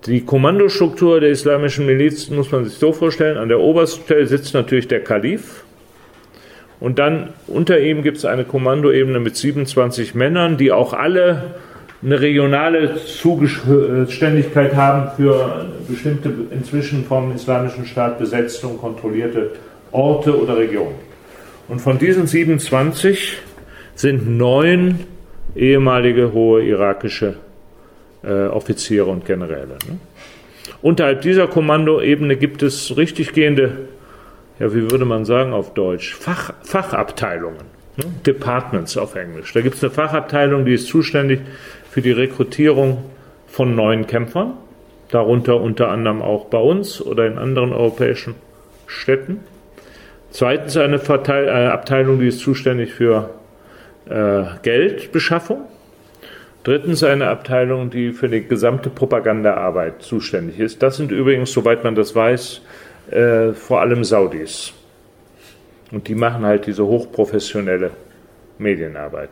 Die Kommandostruktur der islamischen Milizen muss man sich so vorstellen, an der obersten Stelle sitzt natürlich der Kalif und dann unter ihm gibt es eine Kommandoebene mit 27 Männern, die auch alle eine regionale Zuständigkeit haben für bestimmte inzwischen vom Islamischen Staat besetzte und kontrollierte Orte oder Regionen. Und von diesen 27 sind 9 ehemalige hohe irakische Offiziere und Generäle. Ne? Unterhalb dieser Kommandoebene gibt es richtig gehende, ja, wie würde man sagen auf Deutsch, Fachabteilungen, ne? Departments auf Englisch. Da gibt es eine Fachabteilung, die ist zuständig für die Rekrutierung von neuen Kämpfern, darunter unter anderem auch bei uns oder in anderen europäischen Städten. Zweitens eine Abteilung, die ist zuständig für Geldbeschaffung. Drittens eine Abteilung, die für die gesamte Propagandaarbeit zuständig ist. Das sind übrigens, soweit man das weiß, vor allem Saudis. Und die machen halt diese hochprofessionelle Medienarbeit.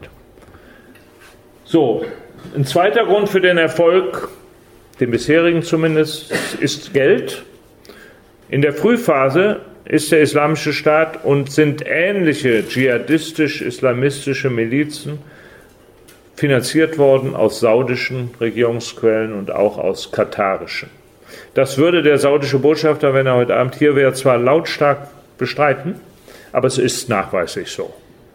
So, ein zweiter Grund für den Erfolg, den bisherigen zumindest, ist Geld. In der Frühphase ist der Islamische Staat und sind ähnliche dschihadistisch-islamistische Milizen finanziert worden aus saudischen Regierungsquellen und auch aus katarischen. Das würde der saudische Botschafter, wenn er heute Abend hier wäre, zwar lautstark bestreiten, aber es ist nachweislich so.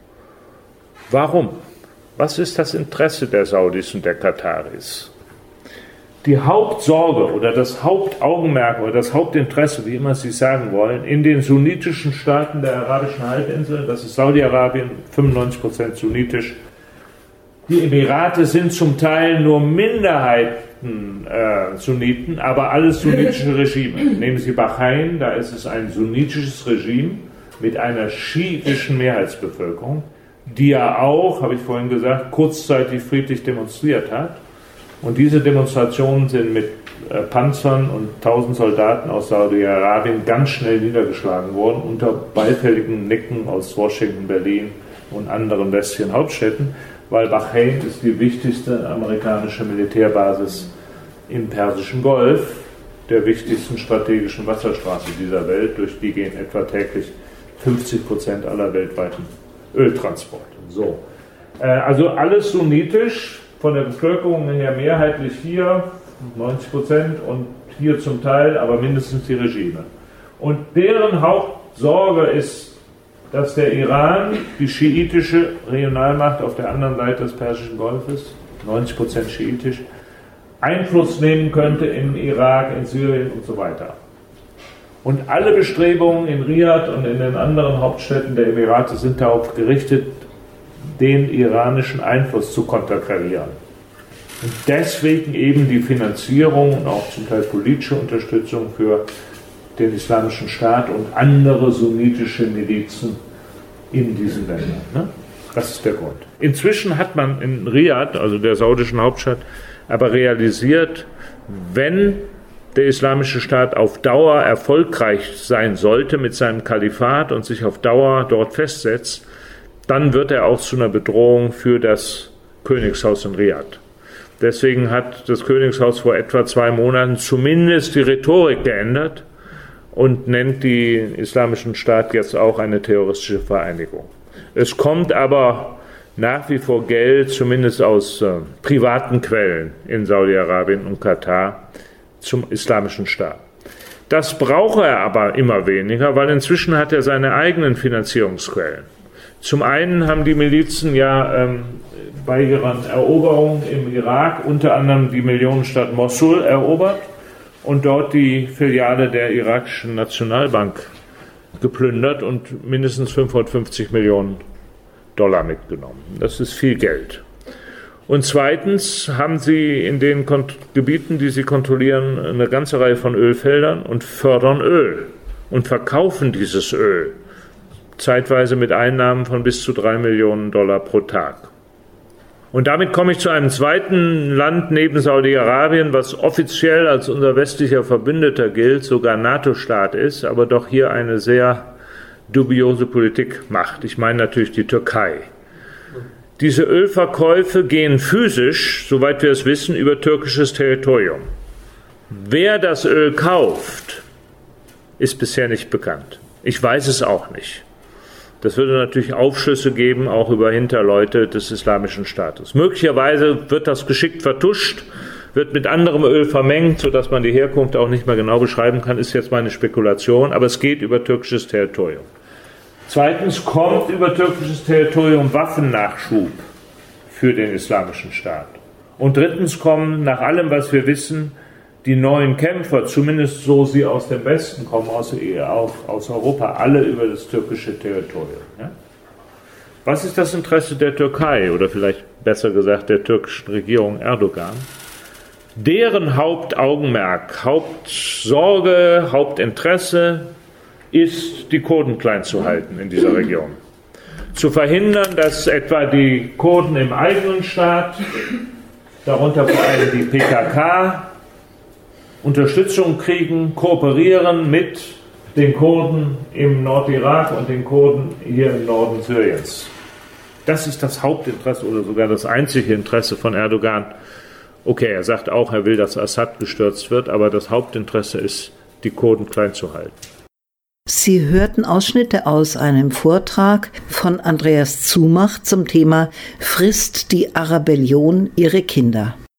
Warum? Was ist das Interesse der Saudis und der Kataris? Die Hauptsorge oder das Hauptaugenmerk oder das Hauptinteresse, wie immer Sie es sagen wollen, in den sunnitischen Staaten der arabischen Halbinsel, das ist Saudi-Arabien, 95% sunnitisch. Die Emirate sind zum Teil nur Minderheiten Sunniten, aber alles sunnitische Regime. Nehmen Sie Bahrain, da ist es ein sunnitisches Regime mit einer schiitischen Mehrheitsbevölkerung, die ja auch, habe ich vorhin gesagt, kurzzeitig friedlich demonstriert hat. Und diese Demonstrationen sind mit Panzern und 1000 Soldaten aus Saudi-Arabien ganz schnell niedergeschlagen worden, unter beifälligen Nicken aus Washington, Berlin und anderen westlichen Hauptstädten, weil Bahrain ist die wichtigste amerikanische Militärbasis im Persischen Golf, der wichtigsten strategischen Wasserstraße dieser Welt, durch die gehen etwa täglich 50% aller weltweiten Öltransporte. So. Also alles sunnitisch, von der Bevölkerung her mehrheitlich hier, 90% und hier zum Teil, aber mindestens die Regime. Und deren Hauptsorge ist, dass der Iran, die schiitische Regionalmacht auf der anderen Seite des Persischen Golfes, 90% schiitisch, Einfluss nehmen könnte im Irak, in Syrien und so weiter. Und alle Bestrebungen in Riyadh und in den anderen Hauptstädten der Emirate sind darauf gerichtet, den iranischen Einfluss zu konterkarieren. Und deswegen eben die Finanzierung und auch zum Teil politische Unterstützung für den Islamischen Staat und andere sunnitische Milizen in diesen Ländern. Ne? Das ist der Grund. Inzwischen hat man in Riyadh, also der saudischen Hauptstadt, aber realisiert, wenn der Islamische Staat auf Dauer erfolgreich sein sollte mit seinem Kalifat und sich auf Dauer dort festsetzt, dann wird er auch zu einer Bedrohung für das Königshaus in Riyadh. Deswegen hat das Königshaus vor etwa 2 Monaten zumindest die Rhetorik geändert und nennt den Islamischen Staat jetzt auch eine terroristische Vereinigung. Es kommt aber nach wie vor Geld, zumindest aus privaten Quellen in Saudi-Arabien und Katar, zum Islamischen Staat. Das braucht er aber immer weniger, weil inzwischen hat er seine eigenen Finanzierungsquellen. Zum einen haben die Milizen ja bei ihren Eroberungen im Irak unter anderem die Millionenstadt Mosul erobert und dort die Filiale der irakischen Nationalbank geplündert und mindestens 550 Millionen Dollar mitgenommen. Das ist viel Geld. Und zweitens haben sie in den Gebieten, die sie kontrollieren, eine ganze Reihe von Ölfeldern und fördern Öl und verkaufen dieses Öl, zeitweise mit Einnahmen von bis zu 3 Millionen Dollar pro Tag. Und damit komme ich zu einem zweiten Land neben Saudi-Arabien, was offiziell als unser westlicher Verbündeter gilt, sogar NATO-Staat ist, aber doch hier eine sehr dubiose Politik macht. Ich meine natürlich die Türkei. Diese Ölverkäufe gehen physisch, soweit wir es wissen, über türkisches Territorium. Wer das Öl kauft, ist bisher nicht bekannt. Ich weiß es auch nicht. Das würde natürlich Aufschlüsse geben, auch über Hinterleute des Islamischen Staates. Möglicherweise wird das geschickt vertuscht, wird mit anderem Öl vermengt, sodass man die Herkunft auch nicht mehr genau beschreiben kann, ist jetzt meine Spekulation, aber es geht über türkisches Territorium. Zweitens kommt über türkisches Territorium Waffennachschub für den Islamischen Staat. Und drittens kommen, nach allem, was wir wissen, die neuen Kämpfer, zumindest so sie aus dem Westen kommen, aus Europa, alle über das türkische Territorium. Ja? Was ist das Interesse der Türkei oder vielleicht besser gesagt der türkischen Regierung Erdogan? Deren Hauptaugenmerk, Hauptsorge, Hauptinteresse ist, die Kurden klein zu halten in dieser Region. Zu verhindern, dass etwa die Kurden im eigenen Staat, darunter vor allem die PKK, Unterstützung kriegen, kooperieren mit den Kurden im Nordirak und den Kurden hier im Norden Syriens. Das ist das Hauptinteresse oder sogar das einzige Interesse von Erdogan. Okay, er sagt auch, er will, dass Assad gestürzt wird, aber das Hauptinteresse ist, die Kurden klein zu halten. Sie hörten Ausschnitte aus einem Vortrag von Andreas Zumach zum Thema Frisst die Arabellion ihre Kinder?